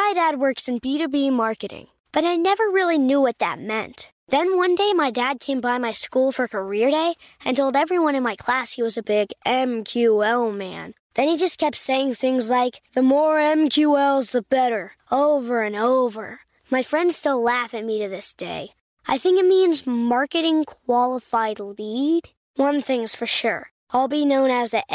My dad works in B2B marketing, but I never really knew what that meant. Then one day my dad came by my school for career day and told everyone in my class he was a big MQL man. Then he just kept saying things like, the more MQLs, the better, over and over. My friends still laugh at me to this day. I think it means marketing qualified lead. One thing's for sure. I'll be known as the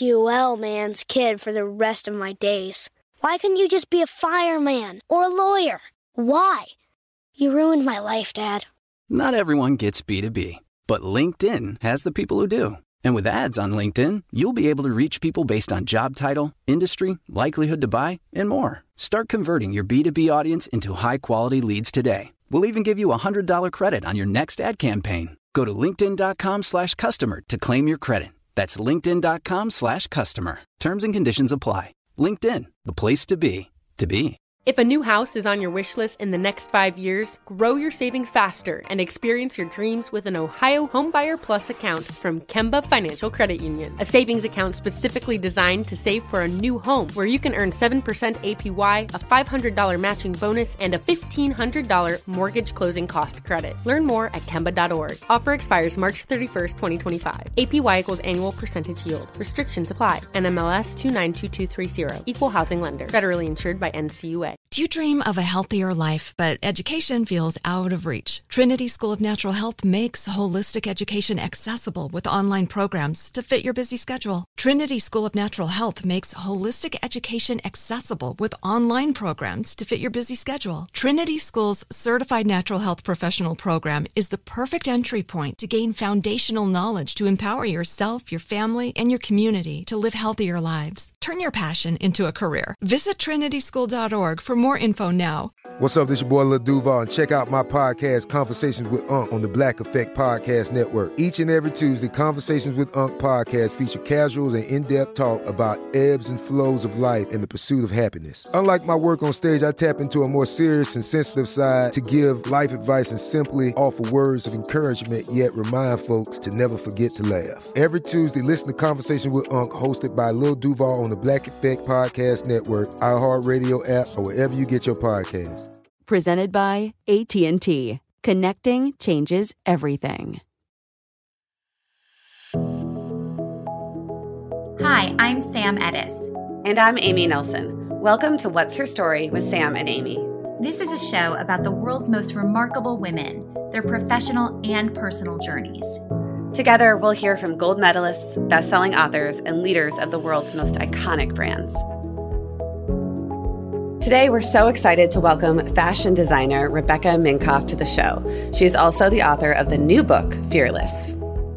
MQL man's kid for the rest of my days. Why couldn't you just be a fireman or a lawyer? Why? You ruined my life, Dad. Not everyone gets B2B, but LinkedIn has the people who do. And with ads on LinkedIn, you'll be able to reach people based on job title, industry, likelihood to buy, and more. Start converting your B2B audience into high-quality leads today. We'll even give you a $100 credit on your next ad campaign. Go to linkedin.com/customer to claim your credit. That's linkedin.com/customer. Terms and conditions apply. LinkedIn, the place to be, to be. If a new house is on your wish list in the next 5 years, grow your savings faster and experience your dreams with an Ohio Homebuyer Plus account from Kemba Financial Credit Union. A savings account specifically designed to save for a new home, where you can earn 7% APY, a $500 matching bonus, and a $1,500 mortgage closing cost credit. Learn more at Kemba.org. Offer expires March 31st, 2025. APY equals annual percentage yield. Restrictions apply. NMLS 292230. Equal housing lender. Federally insured by NCUA. Do you dream of a healthier life, but education feels out of reach? Trinity School of Natural Health makes holistic education accessible with online programs to fit your busy schedule. Trinity School of Natural Health makes holistic education accessible with online programs to fit your busy schedule. Trinity School's Certified Natural Health Professional Program is the perfect entry point to gain foundational knowledge to empower yourself, your family, and your community to live healthier lives. Turn your passion into a career. Visit trinityschool.org for more info now. What's up, this your boy Lil Duval, and check out my podcast, Conversations with Unc, on the Black Effect Podcast Network. Each and every Tuesday, Conversations with Unc podcast feature casuals and in-depth talk about ebbs and flows of life and the pursuit of happiness. Unlike my work on stage, I tap into a more serious and sensitive side to give life advice and simply offer words of encouragement, yet remind folks to never forget to laugh. Every Tuesday, listen to Conversation with Unc, hosted by Lil Duval on the Black Effect Podcast Network, iHeartRadio app, or wherever you get your podcasts. Presented by AT&T. Connecting changes everything. Hi, I'm Sam Edis. And I'm Amy Nelson. Welcome to What's Her Story with Sam and Amy. This is a show about the world's most remarkable women, their professional and personal journeys. Together, we'll hear from gold medalists, best-selling authors, and leaders of the world's most iconic brands. Today, we're so excited to welcome fashion designer Rebecca Minkoff to the show. She is also the author of the new book, Fearless.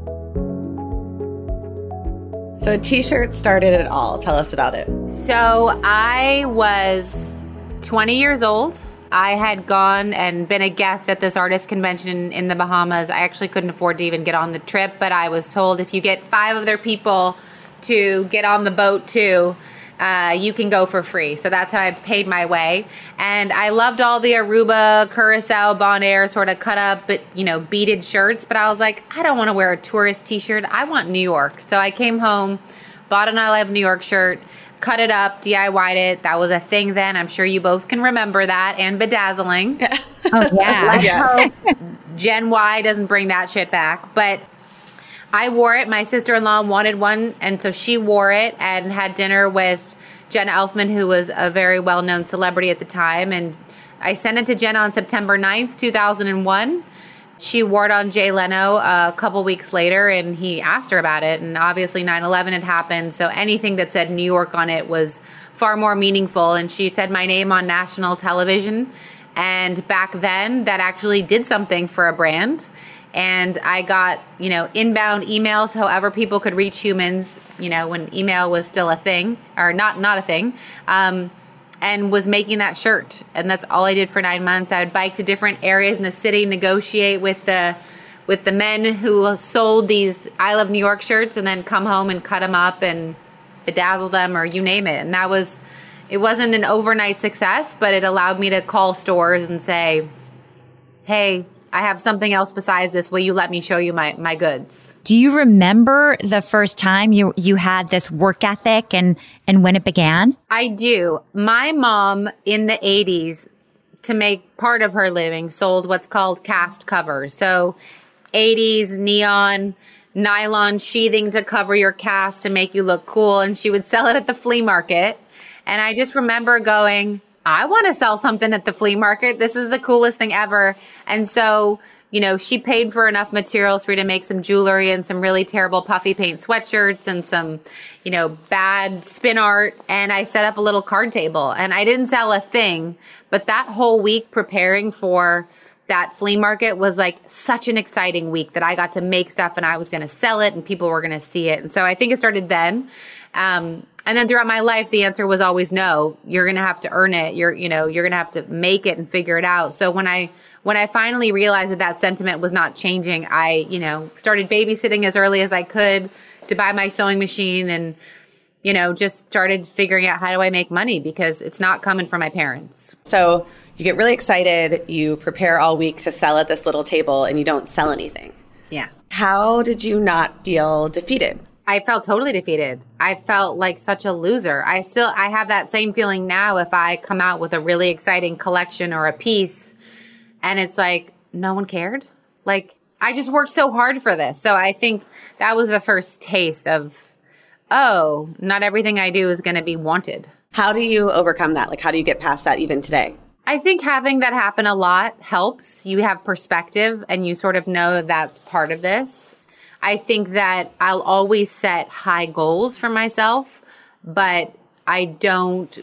So a t-shirt started it all. Tell us about it. So I was 20 years old. I had gone and been a guest at this artist convention in the Bahamas. I actually couldn't afford to even get on the trip, but I was told if you get 5 of their people to get on the boat too, you can go for free. So that's how I paid my way. And I loved all the Aruba, Curacao, Bonaire sort of cut up, but beaded shirts. But I was like, I don't want to wear a tourist t-shirt. I want New York. So I came home, bought an I Love New York shirt, cut it up, DIY'd it. That was a thing then. I'm sure you both can remember that. And bedazzling. Oh, yeah. Yes. Gen Y doesn't bring that shit back. But I wore it. My sister-in-law wanted one, and so she wore it and had dinner with Jenna Elfman, who was a very well-known celebrity at the time. And I sent it to Jenna on September 9th, 2001. She wore it on Jay Leno a couple weeks later, and he asked her about it. And obviously 9/11 had happened, so anything that said New York on it was far more meaningful. And she said my name on national television. And back then, that actually did something for a brand. And I got, inbound emails, however people could reach humans, when email was still a thing, or not a thing, and was making that shirt. And that's all I did for 9 months. I would bike to different areas in the city, negotiate with the men who sold these I Love New York shirts, and then come home and cut them up and bedazzle them, or you name it. And it wasn't an overnight success, but it allowed me to call stores and say, hey, I have something else besides this. Will you let me show you my goods? Do you remember the first time you had this work ethic and when it began? I do. My mom in the 80s, to make part of her living, sold what's called cast covers. So 80s neon nylon sheathing to cover your cast to make you look cool. And she would sell it at the flea market. And I just remember going, I want to sell something at the flea market. This is the coolest thing ever. And so, she paid for enough materials for me to make some jewelry and some really terrible puffy paint sweatshirts and some, bad spin art. And I set up a little card table and I didn't sell a thing, but that whole week preparing for that flea market was like such an exciting week that I got to make stuff and I was going to sell it and people were going to see it. And so I think it started then. And then throughout my life, the answer was always no. You're going to have to earn it. You're going to have to make it and figure it out. So when I finally realized that sentiment was not changing, I, started babysitting as early as I could to buy my sewing machine and, just started figuring out how do I make money because it's not coming from my parents. So you get really excited. You prepare all week to sell at this little table and you don't sell anything. Yeah. How did you not feel defeated? I felt totally defeated. I felt like such a loser. I have that same feeling now if I come out with a really exciting collection or a piece and it's like, no one cared. Like, I just worked so hard for this. So I think that was the first taste of, oh, not everything I do is going to be wanted. How do you overcome that? Like, how do you get past that even today? I think having that happen a lot helps. You have perspective and you sort of know that that's part of this. I think that I'll always set high goals for myself, but I don't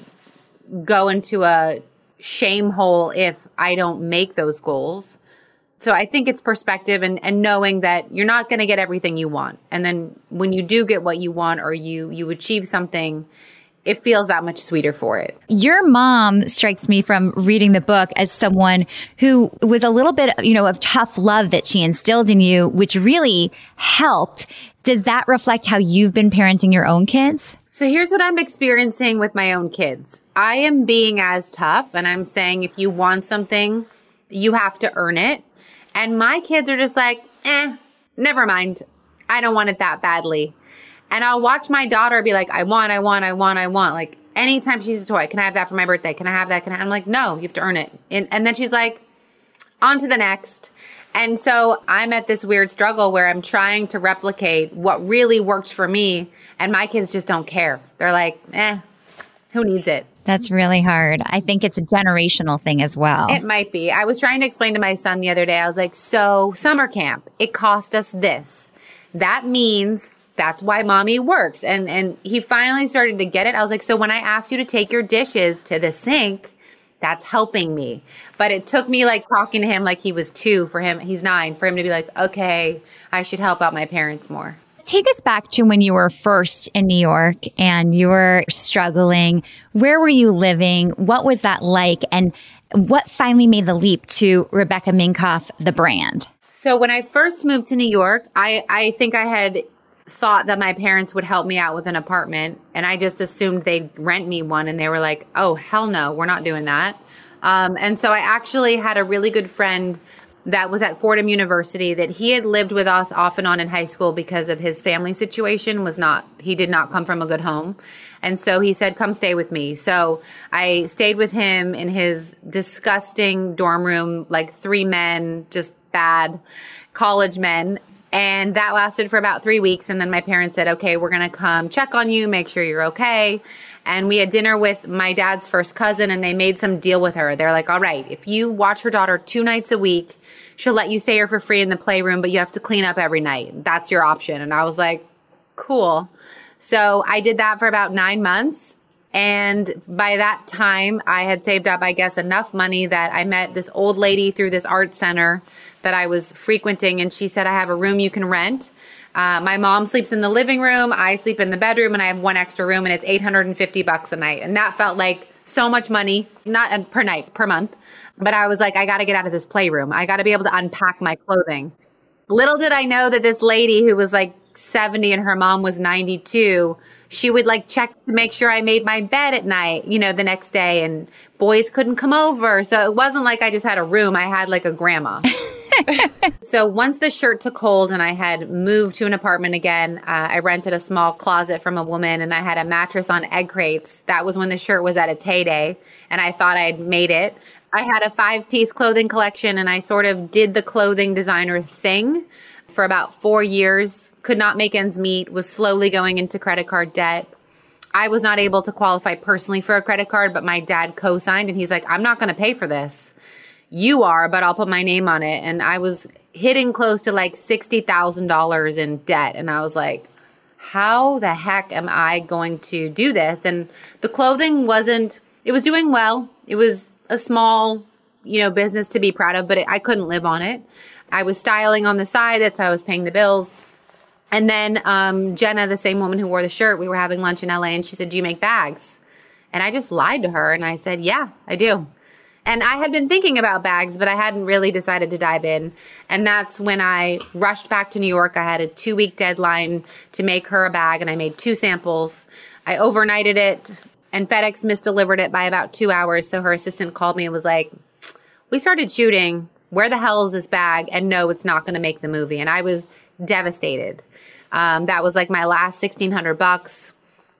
go into a shame hole if I don't make those goals. So I think it's perspective and knowing that you're not going to get everything you want. And then when you do get what you want or you achieve something, it feels that much sweeter for it. Your mom strikes me from reading the book as someone who was a little bit, of tough love that she instilled in you, which really helped. Does that reflect how you've been parenting your own kids? So here's what I'm experiencing with my own kids. I am being as tough and I'm saying if you want something, you have to earn it. And my kids are just like, never mind. I don't want it that badly. And I'll watch my daughter be like, I want. Like anytime she sees a toy, can I have that for my birthday? Can I have that? I'm like, no, you have to earn it. And then she's like, on to the next. And so I'm at this weird struggle where I'm trying to replicate what really works for me. And my kids just don't care. They're like, who needs it? That's really hard. I think it's a generational thing as well. It might be. I was trying to explain to my son the other day. I was like, so summer camp, it cost us this. That means that's why mommy works. And he finally started to get it. I was like, so when I asked you to take your dishes to the sink, that's helping me. But it took me like talking to him like he was 2 for him. He's 9 for him to be like, okay, I should help out my parents more. Take us back to when you were first in New York and you were struggling. Where were you living? What was that like? And what finally made the leap to Rebecca Minkoff, the brand? So when I first moved to New York, I think I had thought that my parents would help me out with an apartment. And I just assumed they'd rent me one. And they were like, oh, hell no, we're not doing that. And so I actually had a really good friend that was at Fordham University that he had lived with us off and on in high school because of his family situation he did not come from a good home. And so he said, come stay with me. So I stayed with him in his disgusting dorm room, like 3 men, just bad college men. And that lasted for about 3 weeks. And then my parents said, okay, we're going to come check on you, make sure you're okay. And we had dinner with my dad's first cousin and they made some deal with her. They're like, all right, if you watch her daughter 2 nights a week, she'll let you stay here for free in the playroom, but you have to clean up every night. That's your option. And I was like, cool. So I did that for about 9 months. And by that time, I had saved up, I guess, enough money that I met this old lady through this art center that I was frequenting. And she said, I have a room you can rent. My mom sleeps in the living room. I sleep in the bedroom and I have 1 extra room and it's $850 a night. And that felt like so much money, not per night, per month. But I was like, I got to get out of this playroom. I got to be able to unpack my clothing. Little did I know that this lady who was like 70 and her mom was 92, she would like check to make sure I made my bed at night, the next day, and boys couldn't come over. So it wasn't like I just had a room. I had like a grandma. So once the shirt took hold and I had moved to an apartment again, I rented a small closet from a woman and I had a mattress on egg crates. That was when the shirt was at its heyday and I thought I'd made it. I had a 5-piece clothing collection and I sort of did the clothing designer thing for about 4 years. Could not make ends meet, was slowly going into credit card debt. I was not able to qualify personally for a credit card, but my dad co-signed and he's like, I'm not going to pay for this. You are, but I'll put my name on it. And I was hitting close to like $60,000 in debt. And I was like, how the heck am I going to do this? And the clothing it was doing well. It was a small, business to be proud of, but I couldn't live on it. I was styling on the side. That's how I was paying the bills. And then Jenna, the same woman who wore the shirt, we were having lunch in LA and she said, do you make bags? And I just lied to her and I said, yeah, I do. And I had been thinking about bags, but I hadn't really decided to dive in. And that's when I rushed back to New York. I had a 2-week deadline to make her a bag, and I made 2 samples. I overnighted it, and FedEx misdelivered it by about 2 hours. So her assistant called me and was like, we started shooting. Where the hell is this bag? And no, it's not going to make the movie. And I was devastated. That was like my last $1,600.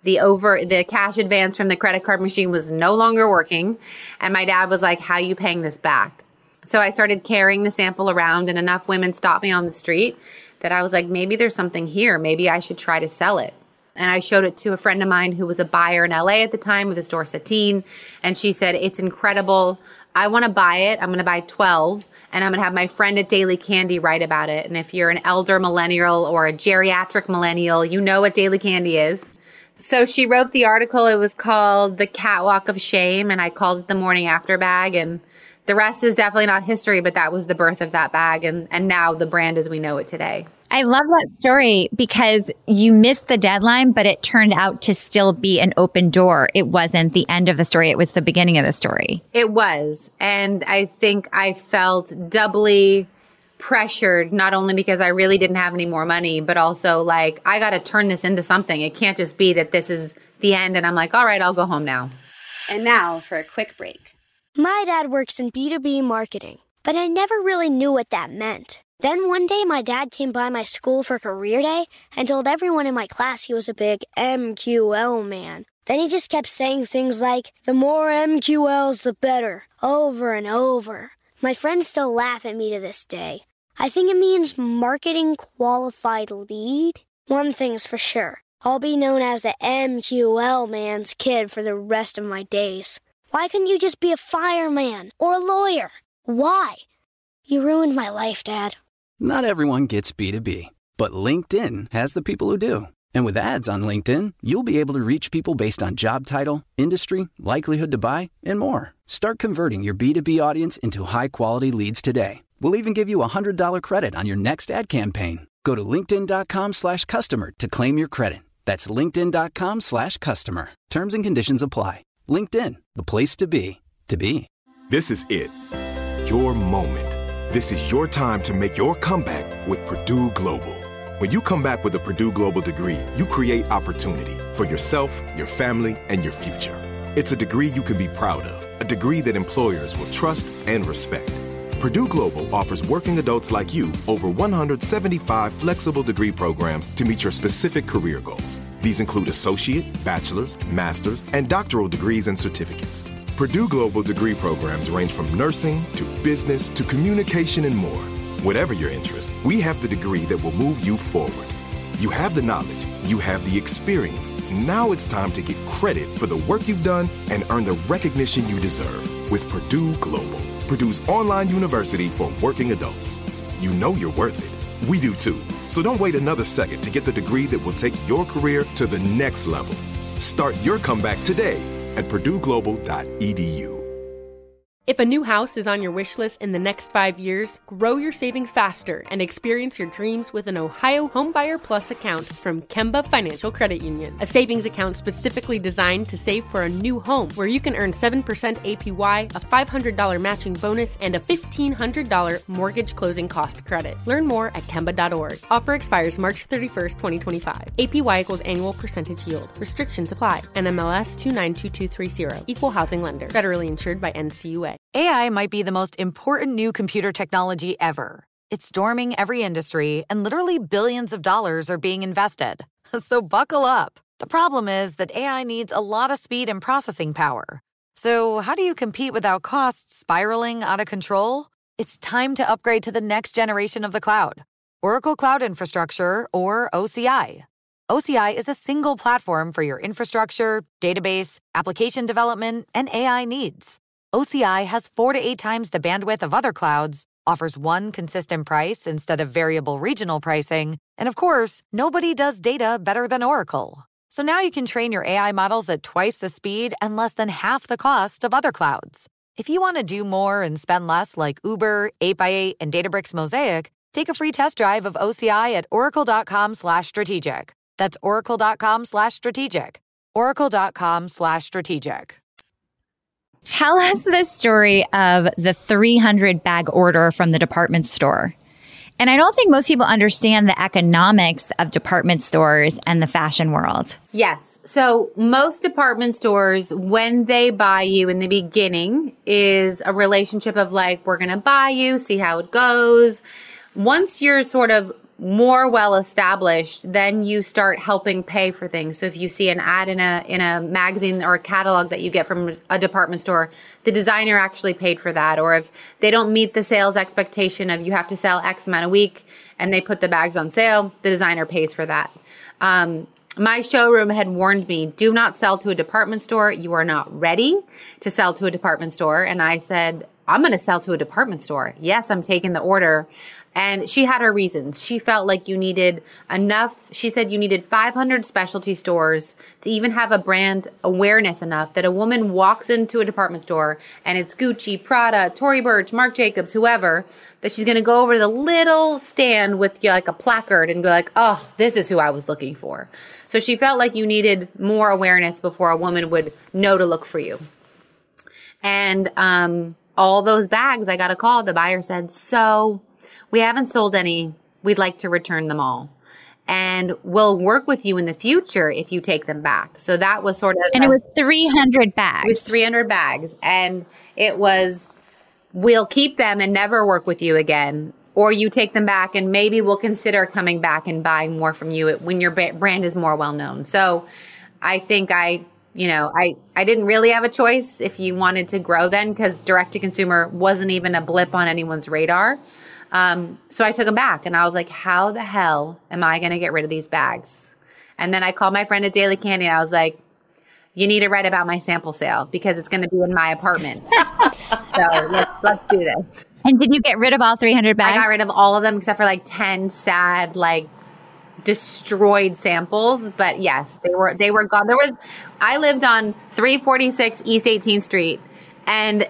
The cash advance from the credit card machine was no longer working. And my dad was like, how are you paying this back? So I started carrying the sample around and enough women stopped me on the street that I was like, maybe there's something here. Maybe I should try to sell it. And I showed it to a friend of mine who was a buyer in LA at the time with a store Satine. And she said, it's incredible. I want to buy it. I'm going to buy 12. And I'm going to have my friend at Daily Candy write about it. And if you're an elder millennial or a geriatric millennial, you know what Daily Candy is. So she wrote the article. It was called The Catwalk of Shame, and I called it the Morning After bag. And the rest is definitely not history, but that was the birth of that bag, and now the brand as we know it today. I love that story because you missed the deadline, but it turned out to still be an open door. It wasn't the end of the story. It was the beginning of the story. It was. And I think I felt doubly pressured, not only because I really didn't have any more money, but also like, I got to turn this into something. It can't just be that this is the end and I'm like, all right, I'll go home now. And now for a quick break. My dad works in B2B marketing, but I never really knew what that meant. Then one day my dad came by my school for career day and told everyone in my class he was a big MQL man. Then he just kept saying things like, the more MQLs, the better, over and over. My friends still laugh at me to this day. I think it means marketing qualified lead. One thing's for sure. I'll be known as the MQL man's kid for the rest of my days. Why couldn't you just be a fireman or a lawyer? Why? You ruined my life, Dad. Not everyone gets B2B, but LinkedIn has the people who do. And with ads on LinkedIn, you'll be able to reach people based on job title, industry, likelihood to buy, and more. Start converting your B2B audience into high-quality leads today. We'll even give you a $100 credit on your next ad campaign. Go to linkedin.com/customer to claim your credit. That's linkedin.com/customer. Terms and conditions apply. LinkedIn, the place to be, to be. This is it. Your moment. This is your time to make your comeback with Purdue Global. When you come back with a Purdue Global degree, you create opportunity for yourself, your family, and your future. It's a degree you can be proud of, a degree that employers will trust and respect. Purdue Global offers working adults like you over 175 flexible degree programs to meet your specific career goals. These include associate, bachelor's, master's, and doctoral degrees and certificates. Purdue Global degree programs range from nursing to business to communication and more. Whatever your interest, we have the degree that will move you forward. You have the knowledge, you have the experience. Now it's time to get credit for the work you've done and earn the recognition you deserve with Purdue Global, Purdue's online university for working adults. You know you're worth it. We do too. So don't wait another second to get the degree that will take your career to the next level. Start your comeback today at purdueglobal.edu. If a new house is on your wish list in the next 5 years, grow your savings faster and experience your dreams with an Ohio Homebuyer Plus account from Kemba Financial Credit Union. A savings account specifically designed to save for a new home where you can earn 7% APY, a $500 matching bonus, and a $1,500 mortgage closing cost credit. Learn more at Kemba.org. Offer expires March 31st, 2025. APY equals annual percentage yield. Restrictions apply. NMLS 292230. Equal housing lender. Federally insured by NCUA. AI might be the most important new computer technology ever. It's storming every industry, and literally billions of dollars are being invested. So buckle up. The problem is that AI needs a lot of speed and processing power. So how do you compete without costs spiraling out of control? It's time to upgrade to the next generation of the cloud. Oracle Cloud Infrastructure, or OCI. OCI is a single platform for your infrastructure, database, application development, and AI needs. OCI has 4 to 8 times the bandwidth of other clouds, offers one consistent price instead of variable regional pricing, and of course, nobody does data better than Oracle. So now you can train your AI models at twice the speed and less than half the cost of other clouds. If you want to do more and spend less like Uber, 8x8, and Databricks Mosaic, take a free test drive of OCI at oracle.com/strategic. That's oracle.com/strategic. Oracle.com/strategic. Tell us the story of the 300 bag order from the department store. And I don't think most people understand the economics of department stores and the fashion world. Yes. So most department stores, when they buy you in the beginning, is a relationship of like, we're going to buy you, see how it goes. Once you're sort of more well established, then you start helping pay for things. So if you see an ad in a magazine or a catalog that you get from a department store, the designer actually paid for that. Or if they don't meet the sales expectation of you have to sell X amount a week and they put the bags on sale, the designer pays for that. My showroom had warned me, do not sell to a department store. You are not ready to sell to a department store. And I said, I'm going to sell to a department store. Yes, I'm taking the order. And she had her reasons. She felt like you needed enough. She said you needed 500 specialty stores to even have a brand awareness enough that a woman walks into a department store and it's Gucci, Prada, Tory Burch, Marc Jacobs, whoever, that she's going to go over to the little stand with like a placard and go like, oh, this is who I was looking for. So she felt like you needed more awareness before a woman would know to look for you. And all those bags, I got a call. The buyer said, so we haven't sold any. We'd like to return them all. And we'll work with you in the future if you take them back. So that was sort of... And it was 300 bags. It was 300 bags. And it was, we'll keep them and never work with you again. Or you take them back and maybe we'll consider coming back and buying more from you when your brand is more well known. So I think I didn't really have a choice if you wanted to grow then, because direct to consumer wasn't even a blip on anyone's radar. So I took them back and I was like, how the hell am I going to get rid of these bags? And then I called my friend at Daily Candy and I was like, you need to write about my sample sale because it's going to be in my apartment. So let's do this. And did you get rid of all 300 bags? I got rid of all of them except for like 10 sad, like destroyed samples. But yes, they were gone. I lived on 346 East 18th Street and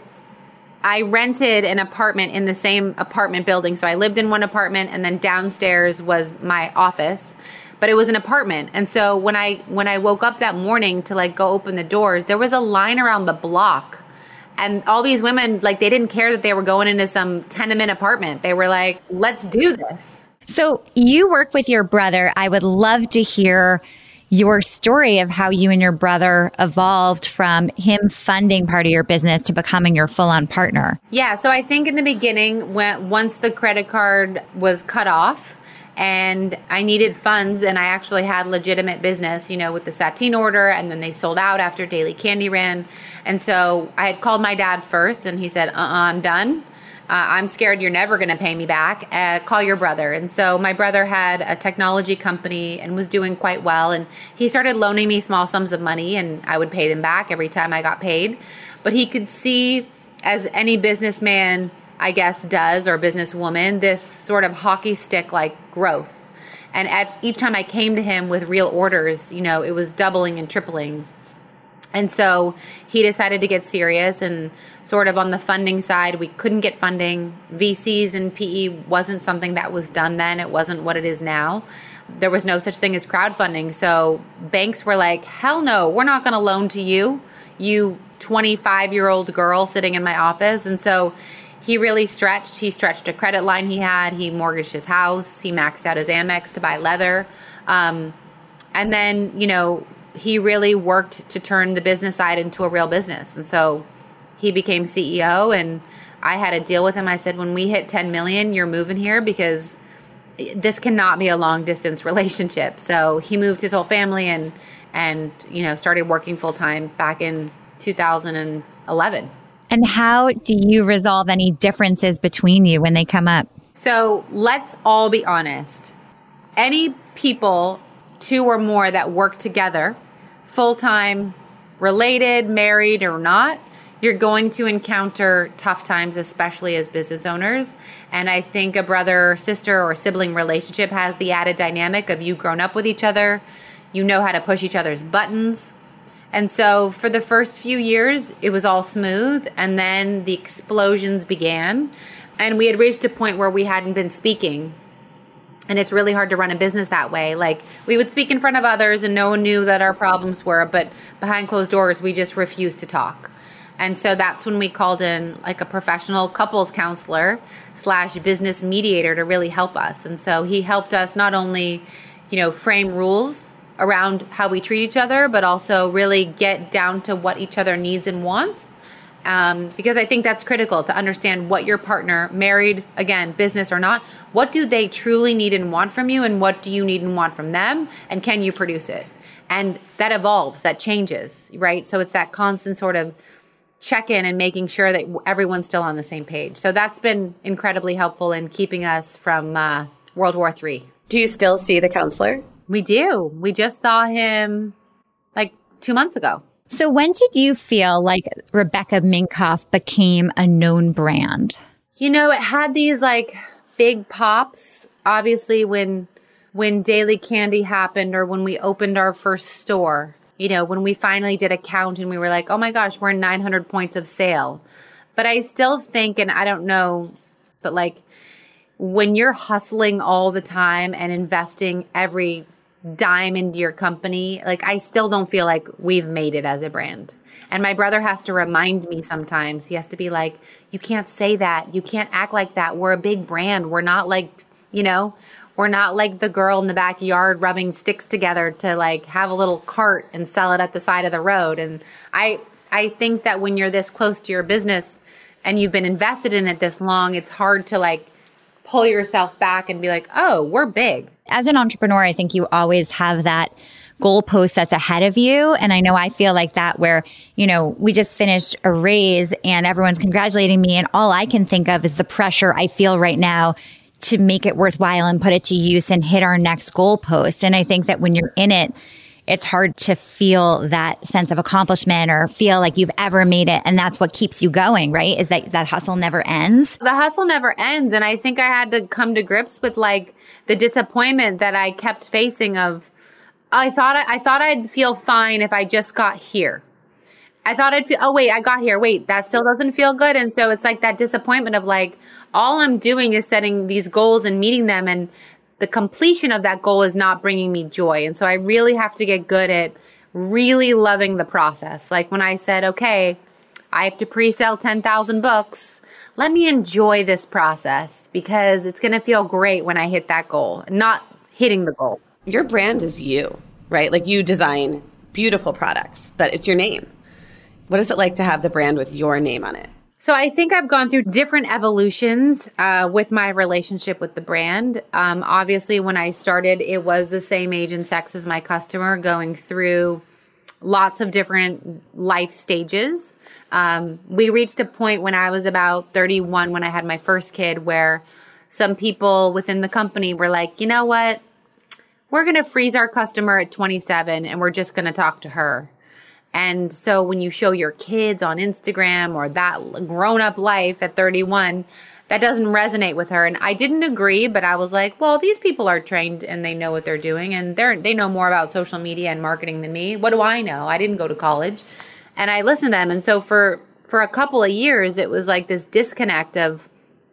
I rented an apartment in the same apartment building. So I lived in one apartment and then downstairs was my office, but it was an apartment. And so when I woke up that morning to like go open the doors, there was a line around the block and all these women, like they didn't care that they were going into some tenement apartment. They were like, let's do this. So you work with your brother. I would love to hear your story of how you and your brother evolved from him funding part of your business to becoming your full-on partner. Yeah, so I think in the beginning, once the credit card was cut off and I needed funds and I actually had legitimate business, with the Satine order, and then they sold out after Daily Candy ran. And so I had called my dad first and he said, I'm done. I'm scared you're never going to pay me back. Call your brother. And so my brother had a technology company and was doing quite well. And he started loaning me small sums of money and I would pay them back every time I got paid. But he could see, as any businessman, I guess, does, or businesswoman, this sort of hockey stick like growth. And at each time I came to him with real orders, it was doubling and tripling. And so he decided to get serious, and sort of on the funding side, we couldn't get funding. VCs and PE wasn't something that was done then. It wasn't what it is now. There was no such thing as crowdfunding. So banks were like, hell no, we're not going to loan to you, you 25-year-old girl sitting in my office. And so he really stretched. He stretched a credit line he had. He mortgaged his house. He maxed out his Amex to buy leather. And then, he really worked to turn the business side into a real business. And so he became CEO, and I had a deal with him. I said, when we hit 10 million, you're moving here because this cannot be a long distance relationship. So he moved his whole family and started working full time back in 2011. And how do you resolve any differences between you when they come up? So let's all be honest. Any people, 2 or more, that work together, full-time, related, married or not, you're going to encounter tough times, especially as business owners. And I think a brother, sister, or sibling relationship has the added dynamic of you grown up with each other, you know how to push each other's buttons. And so for the first few years, it was all smooth. And then the explosions began. And we had reached a point where we hadn't been speaking. And it's really hard to run a business that way. Like, we would speak in front of others and no one knew that our problems were, but behind closed doors, we just refused to talk. And so that's when we called in like a professional couples counselor / business mediator to really help us. And so he helped us not only, frame rules around how we treat each other, but also really get down to what each other needs and wants. Because I think that's critical to understand what your partner, married, again, business or not, what do they truly need and want from you, and what do you need and want from them, and can you produce it? And that evolves, that changes, right? So it's that constant sort of check-in and making sure that everyone's still on the same page. So that's been incredibly helpful in keeping us from World War III. Do you still see the counselor? We do. We just saw him like 2 months ago. So when did you feel like Rebecca Minkoff became a known brand? It had these like big pops, obviously when Daily Candy happened, or when we opened our first store, when we finally did a count and we were like, oh my gosh, we're 900 points of sale. But I still think, and I don't know, but like when you're hustling all the time and investing every dime into your company, like I still don't feel like we've made it as a brand. And my brother has to remind me sometimes. He has to be like, you can't say that. You can't act like that. We're a big brand. We're not like, we're not like the girl in the backyard rubbing sticks together to like have a little cart and sell it at the side of the road. And I think that when you're this close to your business and you've been invested in it this long, it's hard to like pull yourself back and be like, oh, we're big. As an entrepreneur, I think you always have that goalpost that's ahead of you. And I know I feel like that where, we just finished a raise and everyone's congratulating me. And all I can think of is the pressure I feel right now to make it worthwhile and put it to use and hit our next goalpost. And I think that when you're in it, it's hard to feel that sense of accomplishment or feel like you've ever made it. And that's what keeps you going, right? Is that hustle never ends. The hustle never ends. And I think I had to come to grips with like the disappointment that I kept facing of, I thought I'd feel fine if I just got here. I thought I'd feel, oh wait, I got here. Wait, that still doesn't feel good. And so it's like that disappointment of like, all I'm doing is setting these goals and meeting them, and the completion of that goal is not bringing me joy. And so I really have to get good at really loving the process. Like when I said, okay, I have to pre-sell 10,000 books. Let me enjoy this process because it's going to feel great when I hit that goal, not hitting the goal. Your brand is you, right? Like you design beautiful products, but it's your name. What is it like to have the brand with your name on it? So I think I've gone through different evolutions with my relationship with the brand. Obviously, when I started, it was the same age and sex as my customer, going through lots of different life stages. We reached a point when I was about 31, when I had my first kid, where some people within the company were like, you know what? We're going to freeze our customer at 27 and we're just going to talk to her. And so when you show your kids on Instagram or that grown-up life at 31, that doesn't resonate with her. And I didn't agree, but I was like, well, these people are trained and they know what they're doing, and they know more about social media and marketing than me. What do I know? I didn't go to college. And I listened to them. And so for a couple of years, it was like this disconnect of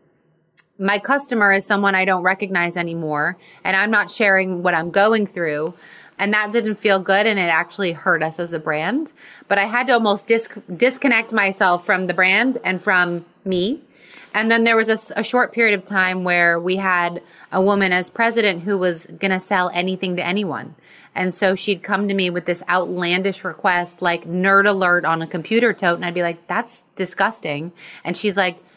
my customer is someone I don't recognize anymore, and I'm not sharing what I'm going through. And that didn't feel good, and it actually hurt us as a brand. But I had to almost disconnect myself from the brand and from me. And then there was a short period of time where we had a woman as president who was going to sell anything to anyone. And so she'd come to me with this outlandish request, like Nerd Alert on a computer tote. And I'd be like, that's disgusting. And she's like,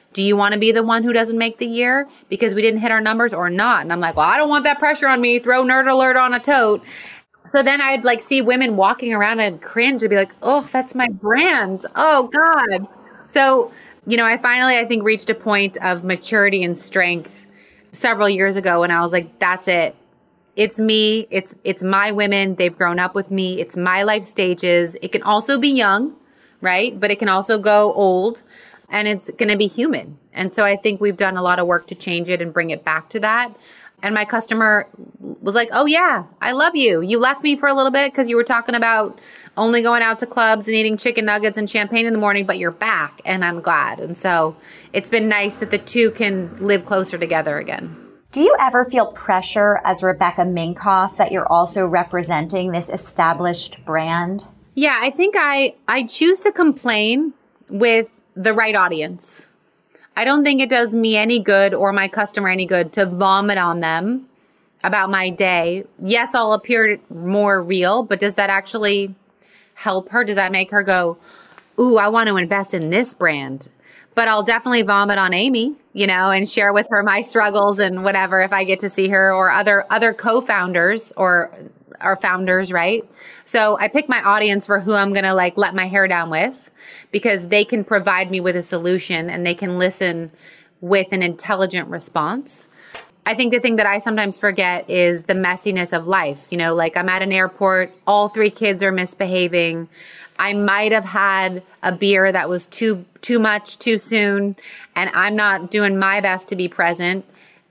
do you want to be the one who doesn't make the year because we didn't hit our numbers or not? And I'm like, well, I don't want that pressure on me. Throw Nerd Alert on a tote. So then I'd like see women walking around and cringe and be like, oh, that's my brand. Oh, God. So, I finally, I think, reached a point of maturity and strength several years ago when I was like, that's it. It's me. It's my women. They've grown up with me. It's my life stages. It can also be young, right? But it can also go old, and it's going to be human. And so I think we've done a lot of work to change it and bring it back to that. And my customer was like, oh yeah, I love you. You left me for a little bit because you were talking about only going out to clubs and eating chicken nuggets and champagne in the morning, but you're back, and I'm glad. And so it's been nice that the two can live closer together again. Do you ever feel pressure as Rebecca Minkoff that you're also representing this established brand? Yeah, I think I choose to complain with the right audience. I don't think it does me any good or my customer any good to vomit on them about my day. Yes, I'll appear more real, but does that actually help her? Does that make her go, ooh, I want to invest in this brand? But I'll definitely vomit on Amy, and share with her my struggles and whatever if I get to see her, or other co-founders or founders, right? So I pick my audience for who I'm going to let my hair down with, because they can provide me with a solution and they can listen with an intelligent response. I think the thing that I sometimes forget is the messiness of life. I'm at an airport, all 3 kids are misbehaving. I might have had a beer that was too much too soon, and I'm not doing my best to be present,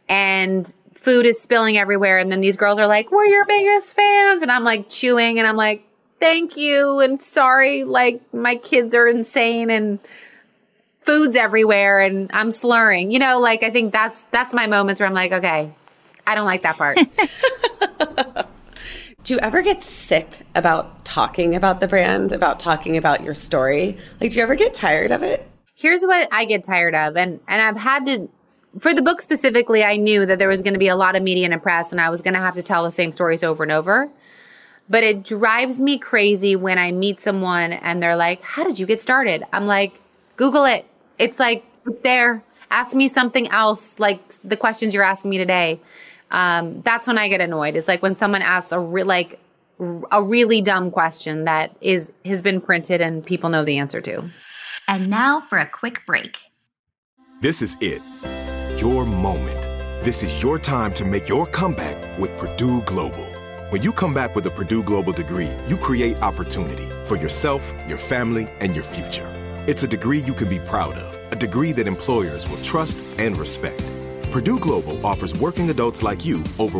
and food is spilling everywhere. And then these girls are like, we're your biggest fans. And I'm like chewing, and I'm like, thank you. And sorry, my kids are insane and food's everywhere and I'm slurring, I think that's my moments where I'm like, okay, I don't like that part. Do you ever get sick about talking about the brand, about talking about your story? Do you ever get tired of it? Here's what I get tired of. And I've had to, for the book specifically, I knew that there was going to be a lot of media and press, and I was going to have to tell the same stories over and over. But it drives me crazy when I meet someone and they're like, how did you get started? I'm like, Google it. It's it's there. Ask me something else, like the questions you're asking me today. That's when I get annoyed. It's when someone asks a really dumb question that has been printed and people know the answer to. And now for a quick break. This is it. Your moment. This is your time to make your comeback with Purdue Global. When you come back with a Purdue Global degree, you create opportunity for yourself, your family, and your future. It's a degree you can be proud of, a degree that employers will trust and respect. Purdue Global offers working adults like you over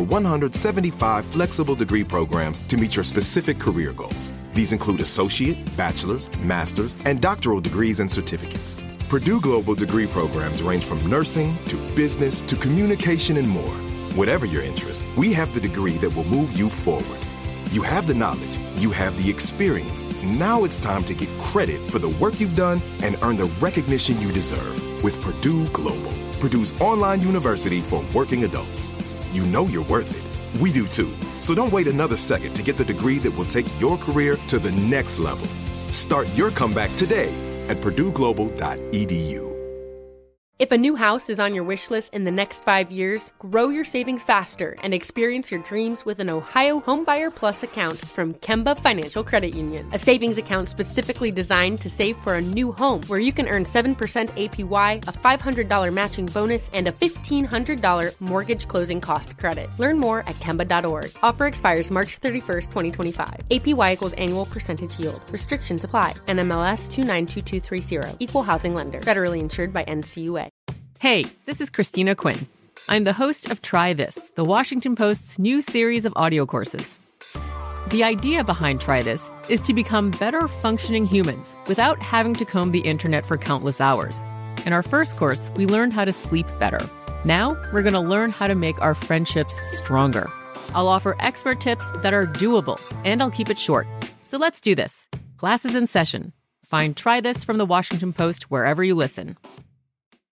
175 flexible degree programs to meet your specific career goals. These include associate, bachelor's, master's, and doctoral degrees and certificates. Purdue Global degree programs range from nursing to business to communication and more. Whatever your interest, we have the degree that will move you forward. You have the knowledge, you have the experience. Now it's time to get credit for the work you've done and earn the recognition you deserve with Purdue Global, Purdue's online university for working adults. You know you're worth it. We do too. So don't wait another second to get the degree that will take your career to the next level. Start your comeback today at purdueglobal.edu. If a new house is on your wish list in the next 5 years, grow your savings faster and experience your dreams with an Ohio Homebuyer Plus account from Kemba Financial Credit Union. A savings account specifically designed to save for a new home, where you can earn 7% APY, a $500 matching bonus, and a $1,500 mortgage closing cost credit. Learn more at Kemba.org. Offer expires March 31st, 2025. APY equals annual percentage yield. Restrictions apply. NMLS 292230. Equal housing lender. Federally insured by NCUA. Hey, this is Christina Quinn. I'm the host of Try This, the Washington Post's new series of audio courses. The idea behind Try This is to become better functioning humans without having to comb the internet for countless hours. In our first course, we learned how to sleep better. Now, we're going to learn how to make our friendships stronger. I'll offer expert tips that are doable, and I'll keep it short. So let's do this. Class is in session. Find Try This from the Washington Post wherever you listen.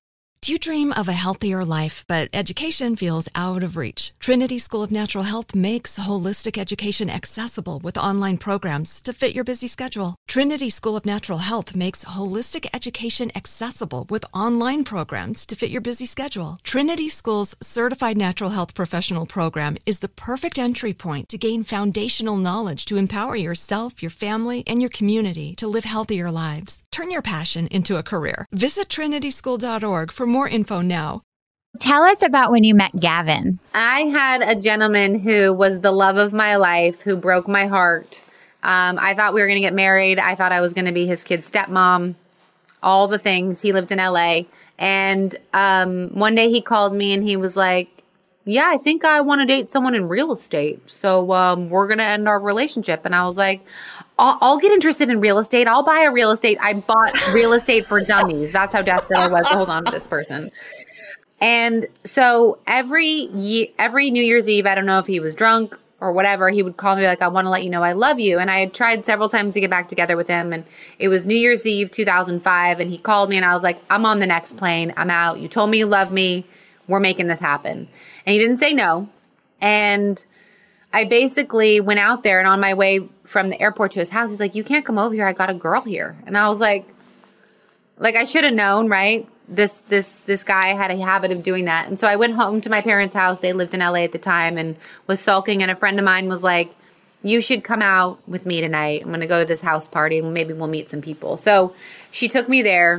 Do you dream of a healthier life, but education feels out of reach? Trinity School of Natural Health makes holistic education accessible with online programs to fit your busy schedule. Trinity School of Natural Health makes holistic education accessible with online programs to fit your busy schedule. Trinity School's Certified Natural Health Professional Program is the perfect entry point to gain foundational knowledge to empower yourself, your family, and your community to live healthier lives. Turn your passion into a career. Visit trinityschool.org for more info now. Tell us about when you met Gavin. I had a gentleman who was the love of my life, who broke my heart. I thought we were going to get married. I thought I was going to be his kid's stepmom, all the things. He lives in LA. And one day he called me and he was like, yeah, I think I want to date someone in real estate. So we're going to end our relationship. And I was like, I'll get interested in real estate. I'll buy a real estate. I bought real estate for dummies. That's how desperate I was to hold on to this person. And so every New Year's Eve, I don't know if he was drunk or whatever, he would call me like, I want to let you know I love you. And I had tried several times to get back together with him. And it was New Year's Eve, 2005. And he called me and I was like, I'm on the next plane. I'm out. You told me you love me. We're making this happen. And he didn't say no. And I basically went out there, and on my way from the airport to his house, he's like, you can't come over here. I got a girl here. And I was like I should have known, right? This guy had a habit of doing that. And so I went home to my parents' house. They lived in LA at the time and was sulking. And a friend of mine was like, you should come out with me tonight. I'm going to go to this house party and maybe we'll meet some people. So she took me there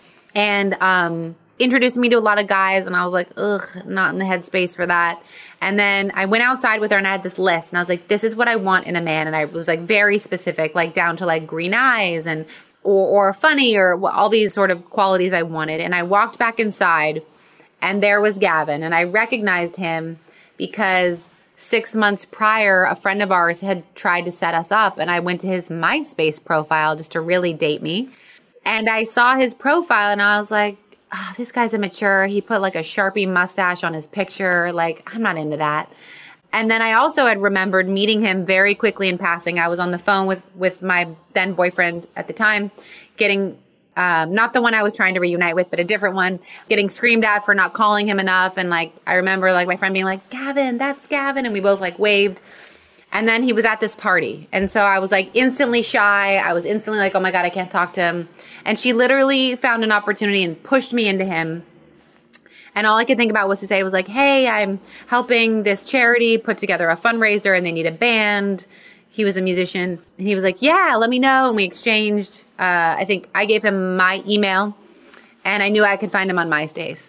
and introduced me to a lot of guys. And I was like, ugh, not in the headspace for that. And then I went outside with her and I had this list. And I was like, this is what I want in a man. And I was like very specific, like down to like green eyes and or funny or all these sort of qualities I wanted. And I walked back inside and there was Gavin. And I recognized him because 6 months prior, a friend of ours had tried to set us up. And I went to his MySpace profile just to really date me. And I saw his profile and I was like, oh, this guy's immature. He put like a Sharpie mustache on his picture. Like, I'm not into that. And then I also had remembered meeting him very quickly in passing. I was on the phone with my then boyfriend at the time, getting, not the one I was trying to reunite with, but a different one, getting screamed at for not calling him enough. And like, I remember like my friend being like, Gavin, that's Gavin. And we both like waved. And then he was at this party. And so I was like instantly shy. I was instantly like, oh my God, I can't talk to him. And she literally found an opportunity and pushed me into him. And all I could think about was to say, it was like, hey, I'm helping this charity put together a fundraiser and they need a band. He was a musician. And he was like, yeah, let me know. And we exchanged. I think I gave him my email and I knew I could find him on MySpace.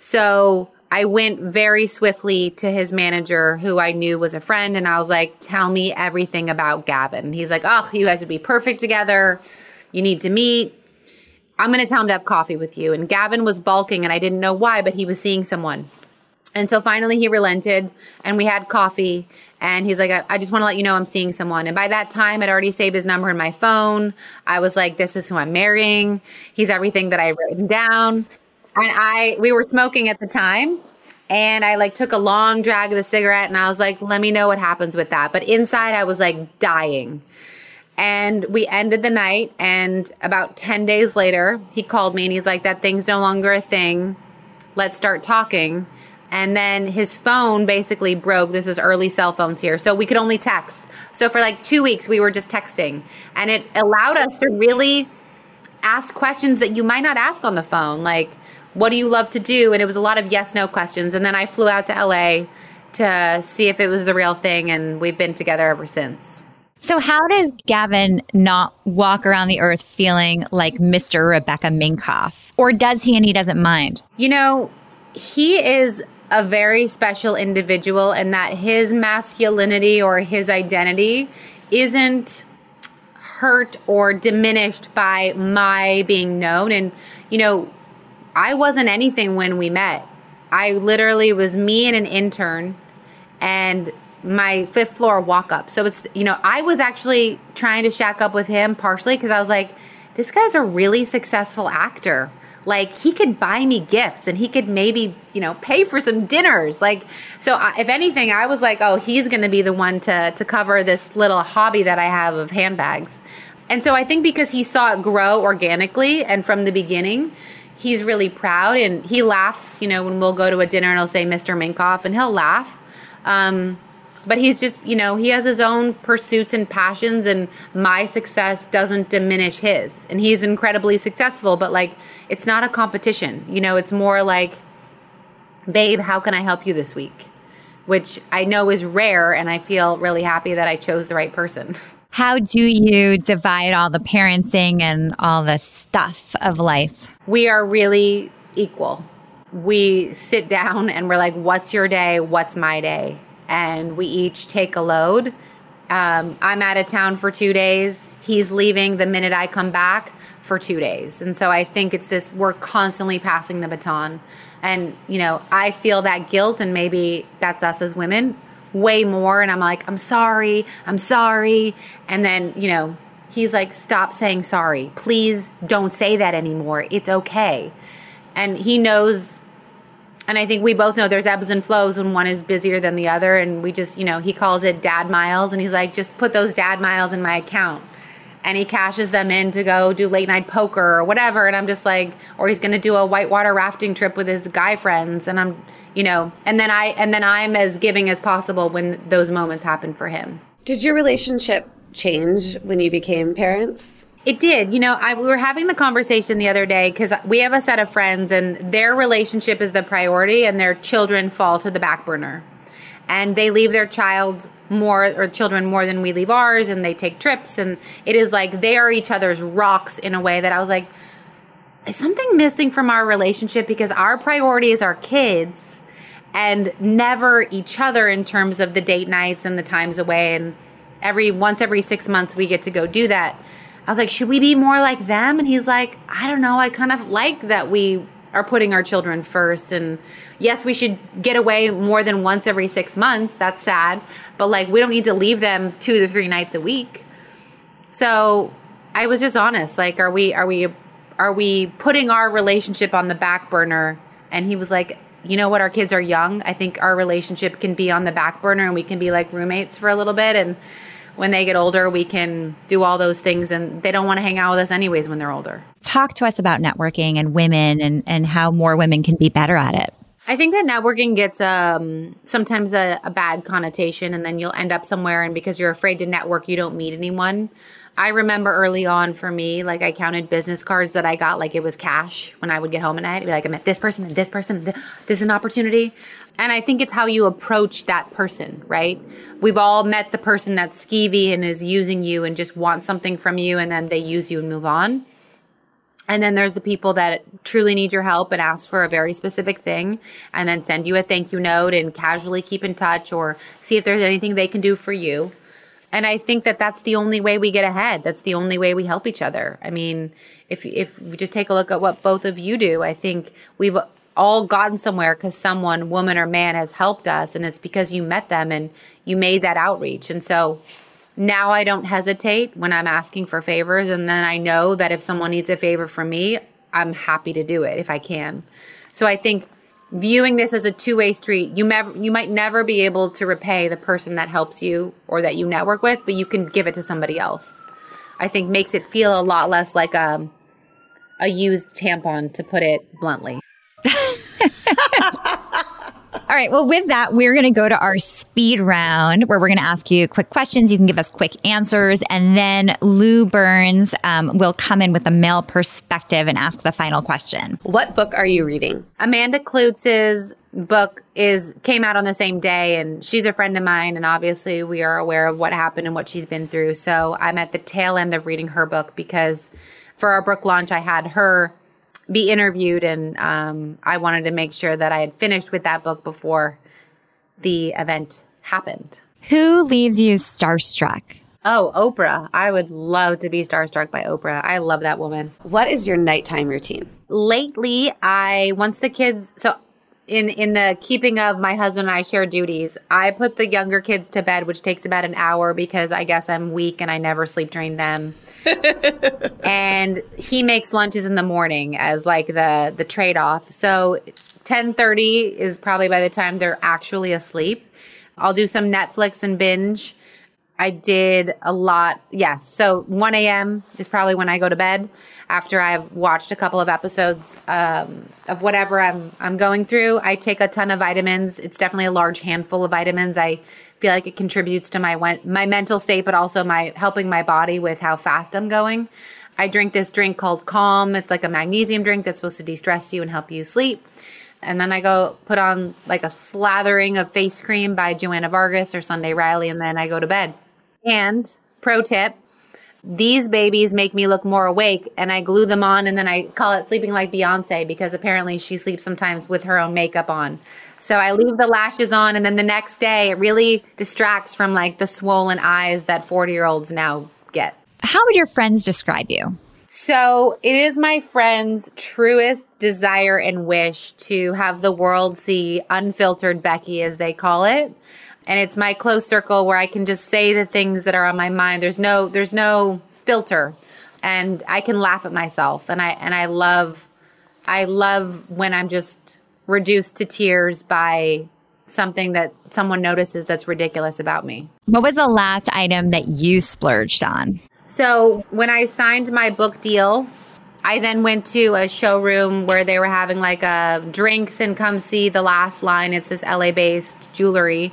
So I went very swiftly to his manager who I knew was a friend. And I was like, tell me everything about Gavin. And he's like, oh, you guys would be perfect together. You need to meet. I'm going to tell him to have coffee with you. And Gavin was balking and I didn't know why, but he was seeing someone. And so finally he relented and we had coffee and he's like, I just want to let you know I'm seeing someone. And by that time I'd already saved his number in my phone. I was like, this is who I'm marrying. He's everything that I've written down. And we were smoking at the time and I like took a long drag of the cigarette and I was like, let me know what happens with that. But inside I was like dying. And we ended the night, and about 10 days later, he called me and he's like, that thing's no longer a thing. Let's start talking. And then his phone basically broke. This is early cell phones here. So we could only text. So for like 2 weeks, we were just texting. And it allowed us to really ask questions that you might not ask on the phone. Like, what do you love to do? And it was a lot of yes, no questions. And then I flew out to LA to see if it was the real thing. And we've been together ever since. So how does Gavin not walk around the earth feeling like Mr. Rebecca Minkoff? Or does he and he doesn't mind? You know, he is a very special individual in that his masculinity or his identity isn't hurt or diminished by my being known. And, you know, I wasn't anything when we met. I literally was me and an intern and my 5th floor walk up. So it's, you know, I was actually trying to shack up with him partially because I was like, this guy's a really successful actor. Like he could buy me gifts and he could maybe, you know, pay for some dinners. Like, so if anything, I was like, oh, he's going to be the one to cover this little hobby that I have of handbags. And so I think because he saw it grow organically and from the beginning, he's really proud, and he laughs, you know, when we'll go to a dinner and he'll say Mr. Minkoff, and he'll laugh. But he's just, you know, he has his own pursuits and passions, and my success doesn't diminish his. And he's incredibly successful, but like, it's not a competition. You know, it's more like, babe, how can I help you this week? Which I know is rare, and I feel really happy that I chose the right person. How do you divide all the parenting and all the stuff of life? We are really equal. We sit down and we're like, what's your day? What's my day? And we each take a load. I'm out of town for 2 days. He's leaving the minute I come back for 2 days. And so I think it's this, we're constantly passing the baton. And, you know, I feel that guilt, and maybe that's us as women way more. And I'm like, I'm sorry. And then, you know, he's like, stop saying sorry. Please don't say that anymore. It's okay. And he knows. And I think we both know there's ebbs and flows when one is busier than the other. And we just, you know, he calls it dad miles. And he's like, just put those dad miles in my account. And he cashes them in to go do late night poker or whatever. And I'm just like, or he's going to do a whitewater rafting trip with his guy friends. And I'm, you know, and then I'm as giving as possible when those moments happen for him. Did your relationship change when you became parents? It did. You know, we were having the conversation the other day because we have a set of friends and their relationship is the priority and their children fall to the back burner. And they leave their children more than we leave ours, and they take trips. And it is like they are each other's rocks in a way that I was like, is something missing from our relationship? Because our priority is our kids and never each other in terms of the date nights and the times away. And once every 6 months we get to go do that. I was like, should we be more like them? And he's like, I don't know. I kind of like that we are putting our children first. And yes, we should get away more than once every 6 months. That's sad. But like, we don't need to leave them 2 to 3 nights a week. So I was just honest. Like, are we putting our relationship on the back burner? And he was like, you know what? Our kids are young. I think our relationship can be on the back burner and we can be like roommates for a little bit. And when they get older, we can do all those things, and they don't want to hang out with us anyways when they're older. Talk to us about networking and women and how more women can be better at it. I think that networking gets sometimes a bad connotation, and then you'll end up somewhere, and because you're afraid to network, you don't meet anyone. I remember early on for me, like I counted business cards that I got like it was cash when I would get home at night. I'd be like, I met this person and this person. This is an opportunity. And I think it's how you approach that person, right? We've all met the person that's skeevy and is using you and just wants something from you, and then they use you and move on. And then there's the people that truly need your help and ask for a very specific thing and then send you a thank you note and casually keep in touch or see if there's anything they can do for you. And I think that that's the only way we get ahead. That's the only way we help each other. I mean, if we just take a look at what both of you do, I think we've all gotten somewhere because someone, woman or man, has helped us. And it's because you met them and you made that outreach. And so now I don't hesitate when I'm asking for favors. And then I know that if someone needs a favor from me, I'm happy to do it if I can. So I think viewing this as a two-way street, you might never be able to repay the person that helps you or that you network with, but you can give it to somebody else. I think makes it feel a lot less like a used tampon, to put it bluntly. All right. Well, with that, we're going to go to our speed round where we're going to ask you quick questions. You can give us quick answers. And then Lou Burns will come in with a male perspective and ask the final question. What book are you reading? Amanda Klutz's book came out on the same day, and she's a friend of mine. And obviously we are aware of what happened and what she's been through. So I'm at the tail end of reading her book because for our book launch, I had her be interviewed, and I wanted to make sure that I had finished with that book before the event happened. Who leaves you starstruck? Oh, Oprah. I would love to be starstruck by Oprah. I love that woman. What is your nighttime routine? Lately, once the kids, so in the keeping of my husband and I share duties, I put the younger kids to bed, which takes about an hour because I guess I'm weak and I never sleep during them. And he makes lunches in the morning as like the trade-off. So 10:30 is probably by the time they're actually asleep. I'll do some Netflix and binge. I did a lot. Yes. So 1 a.m. is probably when I go to bed. after I've watched a couple of episodes of whatever I'm going through. I take a ton of vitamins. It's definitely a large handful of vitamins. I feel like it contributes to my mental state, but also helping my body with how fast I'm going. I drink this drink called Calm. It's like a magnesium drink that's supposed to de-stress you and help you sleep. And then I go put on like a slathering of face cream by Joanna Vargas or Sunday Riley, and then I go to bed. And pro tip, these babies make me look more awake, and I glue them on, and then I call it sleeping like Beyonce because apparently she sleeps sometimes with her own makeup on. So I leave the lashes on, and then the next day it really distracts from like the swollen eyes that 40-year-olds now get. How would your friends describe you? So it is my friend's truest desire and wish to have the world see unfiltered Becky, as they call it. And it's my close circle where I can just say the things that are on my mind. There's no filter, and I can laugh at myself. And I love when I'm just reduced to tears by something that someone notices that's ridiculous about me. What was the last item that you splurged on? So when I signed my book deal, I then went to a showroom where they were having like drinks and come see The Last Line. It's this LA-based jewelry.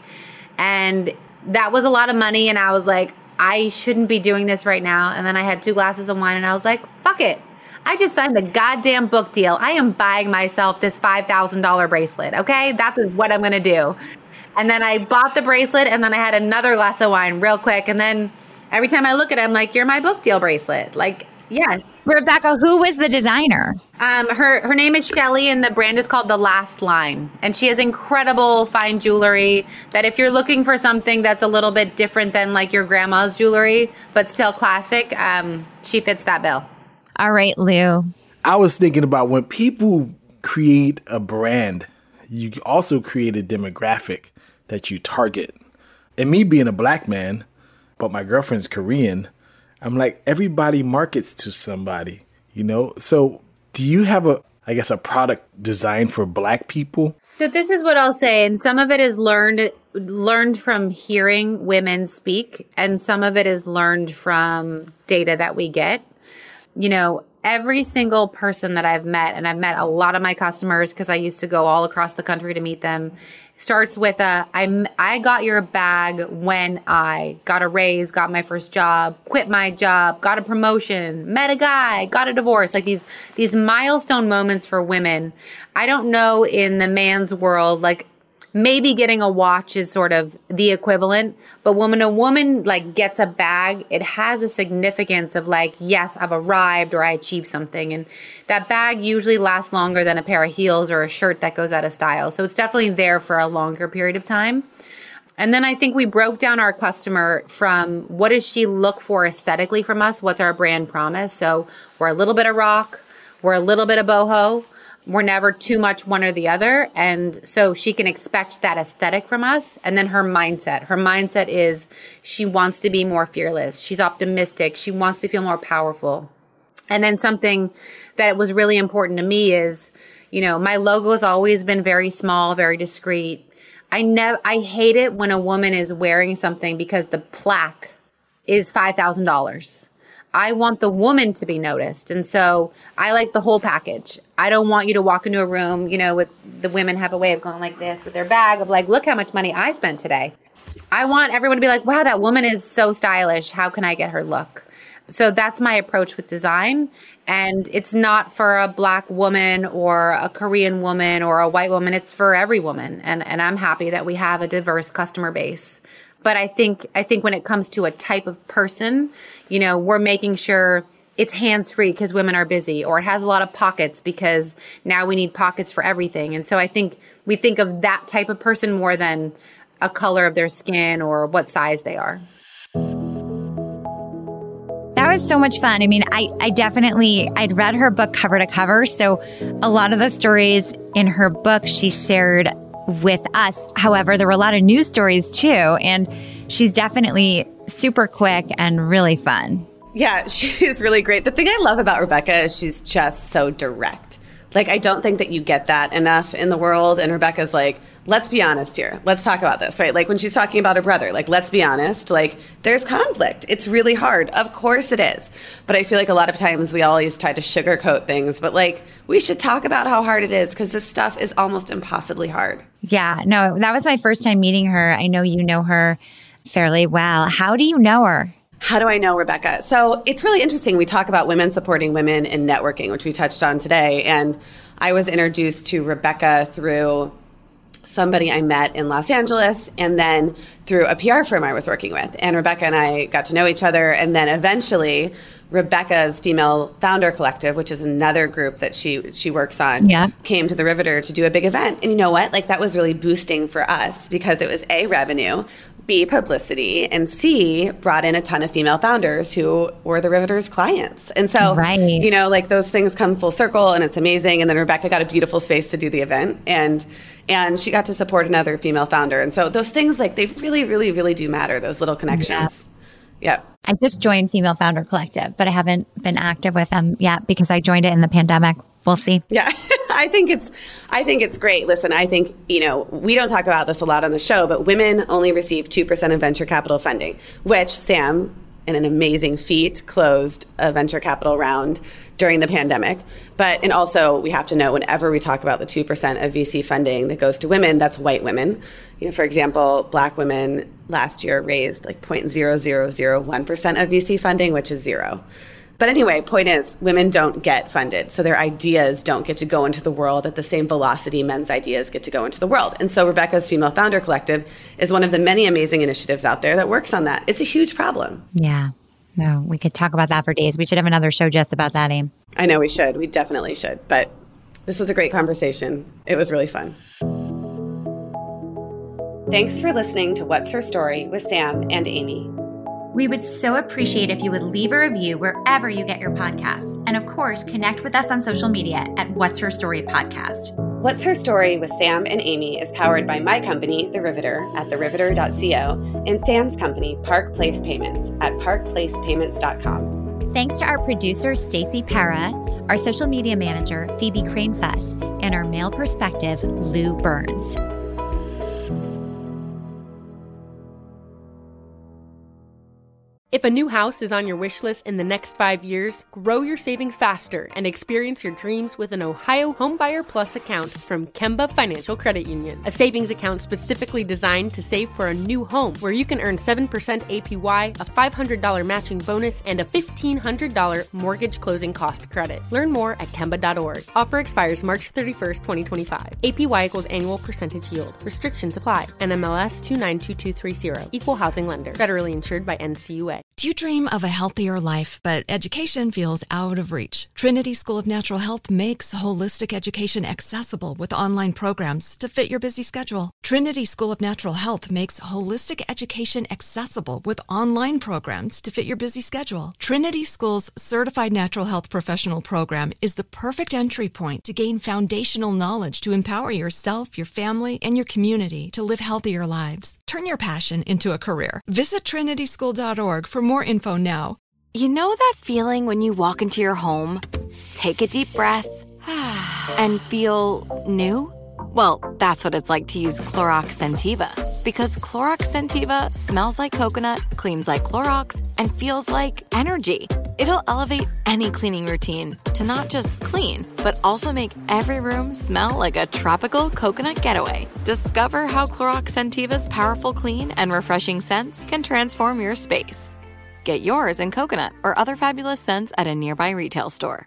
And that was a lot of money. And I was like, I shouldn't be doing this right now. And then I had 2 glasses of wine and I was like, fuck it. I just signed a goddamn book deal. I am buying myself this $5,000 bracelet. Okay, that's what I'm going to do. And then I bought the bracelet, and then I had another glass of wine real quick. And then every time I look at it, I'm like, you're my book deal bracelet. Like, yes. Rebecca, who was the designer? Her name is Shelly, and the brand is called The Last Line. And she has incredible fine jewelry that if you're looking for something that's a little bit different than like your grandma's jewelry, but still classic, she fits that bill. All right, Lou. I was thinking about when people create a brand, you also create a demographic that you target. And me being a black man, but my girlfriend's Korean, I'm like, everybody markets to somebody, you know? So do you have a product designed for black people? So this is what I'll say. And some of it is learned from hearing women speak. And some of it is learned from data that we get. You know, every single person that I've met, and I've met a lot of my customers because I used to go all across the country to meet them, starts with I got your bag when I got a raise, got my first job, quit my job, got a promotion, met a guy, got a divorce. Like these milestone moments for women. I don't know in the man's world, like maybe getting a watch is sort of the equivalent, but when a woman like gets a bag, it has a significance of like, yes, I've arrived or I achieved something. And that bag usually lasts longer than a pair of heels or a shirt that goes out of style. So it's definitely there for a longer period of time. And then I think we broke down our customer from what does she look for aesthetically from us? What's our brand promise? So we're a little bit of rock. We're a little bit of boho. We're never too much one or the other. And so she can expect that aesthetic from us. And then her mindset. Her mindset is she wants to be more fearless. She's optimistic. She wants to feel more powerful. And then something that was really important to me is, you know, my logo has always been very small, very discreet. I hate it when a woman is wearing something because the plaque is $5,000. I want the woman to be noticed. And so I like the whole package. I don't want you to walk into a room, you know, with the women have a way of going like this with their bag of like, look how much money I spent today. I want everyone to be like, wow, that woman is so stylish. How can I get her look? So that's my approach with design. And it's not for a black woman or a Korean woman or a white woman. It's for every woman. And I'm happy that we have a diverse customer base. But I think when it comes to a type of person, you know, we're making sure it's hands-free because women are busy, or it has a lot of pockets because now we need pockets for everything. And so I think we think of that type of person more than a color of their skin or what size they are. That was so much fun. I mean, I'd read her book cover to cover. So a lot of the stories in her book she shared with us. However, there were a lot of news stories too. And she's definitely super quick and really fun. Yeah, she's really great. The thing I love about Rebecca is she's just so direct. Like, I don't think that you get that enough in the world. And Rebecca's like, let's be honest here. Let's talk about this, right? Like when she's talking about her brother, like, let's be honest, like there's conflict. It's really hard. Of course it is. But I feel like a lot of times we always try to sugarcoat things, but like we should talk about how hard it is because this stuff is almost impossibly hard. Yeah, no, that was my first time meeting her. I know you know her fairly well. How do you know her? How do I know Rebecca? So it's really interesting. We talk about women supporting women in networking, which we touched on today. And I was introduced to Rebecca through somebody I met in Los Angeles and then through a PR firm I was working with. And Rebecca and I got to know each other. And then eventually Rebecca's Female Founder Collective, which is another group that she works on, came to the Riveter to do a big event. And you know what? Like that was really boosting for us because it was A, revenue, B, publicity, and C, brought in a ton of female founders who were the Riveter's clients. And so, you know, like those things come full circle and it's amazing. And then Rebecca got a beautiful space to do the event and she got to support another female founder. And so those things, like they really, really, really do matter, those little connections. Yep. I just joined Female Founder Collective, but I haven't been active with them yet because I joined it in the pandemic. We'll see. Yeah, I think it's great. Listen, I think, you know, we don't talk about this a lot on the show, but women only receive 2% of venture capital funding, which Sam, in an amazing feat, closed a venture capital round during the pandemic. And also we have to know whenever we talk about the 2% of VC funding that goes to women, that's white women. You know, for example, Black women last year raised like 0.0001% of VC funding, which is zero. But anyway, point is, women don't get funded. So their ideas don't get to go into the world at the same velocity men's ideas get to go into the world. And so Rebecca's Female Founder Collective is one of the many amazing initiatives out there that works on that. It's a huge problem. Yeah. No, we could talk about that for days. We should have another show just about that, Aim. I know we should. We definitely should. But this was a great conversation. It was really fun. Thanks for listening to What's Her Story with Sam and Amy. We would so appreciate if you would leave a review wherever you get your podcasts. And of course, connect with us on social media at What's Her Story Podcast. What's Her Story with Sam and Amy is powered by my company, The Riveter, at theriveter.co, and Sam's company, Park Place Payments, at parkplacepayments.com. Thanks to our producer, Stacey Para, our social media manager, Phoebe Cranefuss, and our male perspective, Lou Burns. If a new house is on your wish list in the next 5 years, grow your savings faster and experience your dreams with an Ohio Homebuyer Plus account from Kemba Financial Credit Union. A savings account specifically designed to save for a new home where you can earn 7% APY, a $500 matching bonus, and a $1,500 mortgage closing cost credit. Learn more at Kemba.org. Offer expires March 31st, 2025. APY equals annual percentage yield. Restrictions apply. NMLS 292230. Equal housing lender. Federally insured by NCUA. Do you dream of a healthier life, but education feels out of reach? Trinity School of Natural Health makes holistic education accessible with online programs to fit your busy schedule. Trinity School of Natural Health makes holistic education accessible with online programs to fit your busy schedule. Trinity School's Certified Natural Health Professional Program is the perfect entry point to gain foundational knowledge to empower yourself, your family, and your community to live healthier lives. Turn your passion into a career. Visit trinityschool.org for more info now. You know that feeling when you walk into your home, take a deep breath, and feel new? Well, that's what it's like to use Clorox Scentiva. Because Clorox Scentiva smells like coconut, cleans like Clorox, and feels like energy. It'll elevate any cleaning routine to not just clean, but also make every room smell like a tropical coconut getaway. Discover how Clorox Scentiva's powerful clean and refreshing scents can transform your space. Get yours in coconut or other fabulous scents at a nearby retail store.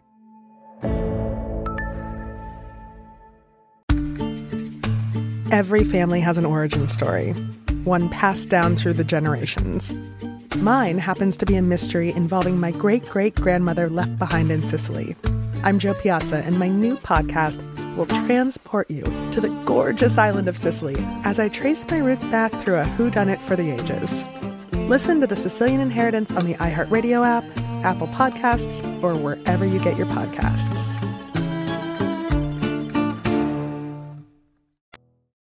Every family has an origin story, one passed down through the generations. Mine happens to be a mystery involving my great-great-grandmother left behind in Sicily. I'm Jo Piazza, and my new podcast will transport you to the gorgeous island of Sicily as I trace my roots back through a whodunit for the ages. Listen to The Sicilian Inheritance on the iHeartRadio app, Apple Podcasts, or wherever you get your podcasts.